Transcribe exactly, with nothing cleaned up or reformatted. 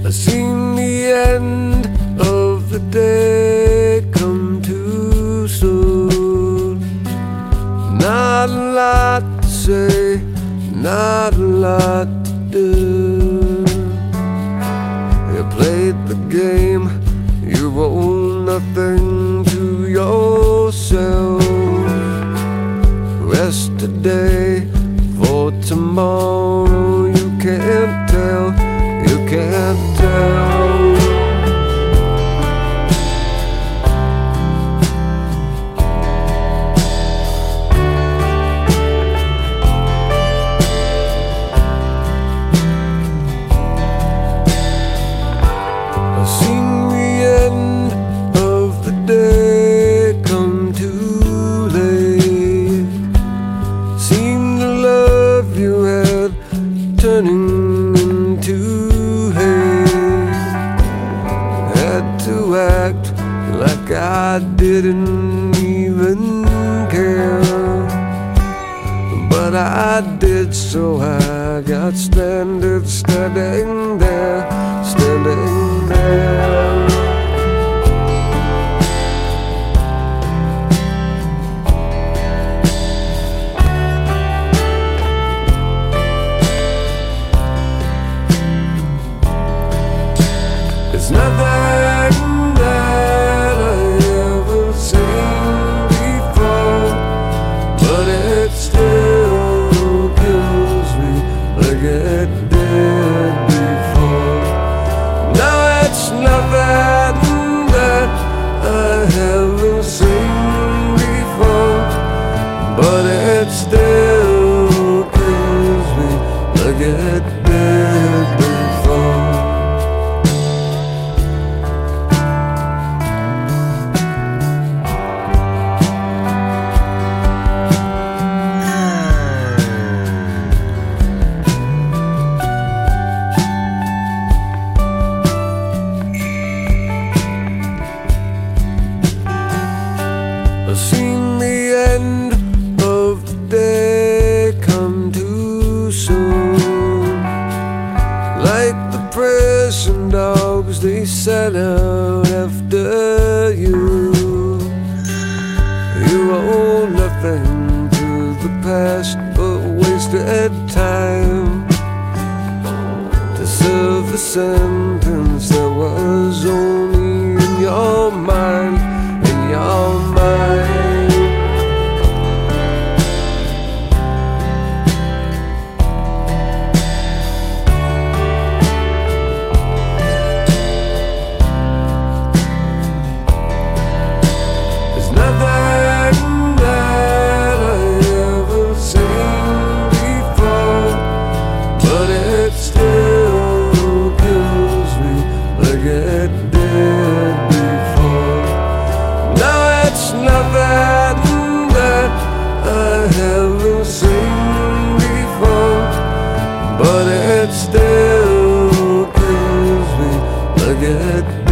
I seen the end of the day come too soon. Not a lot to say, not a lot to do. You played the game, you owe nothing to yourself. Rest today for tomorrow, you can't tell, you can't tell. I've seen the end of the day come too late. Seen the love you had turning into hate. Had to act like I didn't even care, but I did, so I got stranded, standing there, standing there. It's nothing that I ever seen before, but it still kills me like it did before. Now it's nothing that I haven't seen before, but it still kills me like it did before. I've seen the end of the day come too soon. Like the prison dogs, they set out after you. You owe nothing to the past but wasted time to serve a sentence that was only in your mind, in your mind. There's nothing that I ever seen before, but it still kills me like it did before. Now it's nothing that I haven't seen before, but it still kills me like it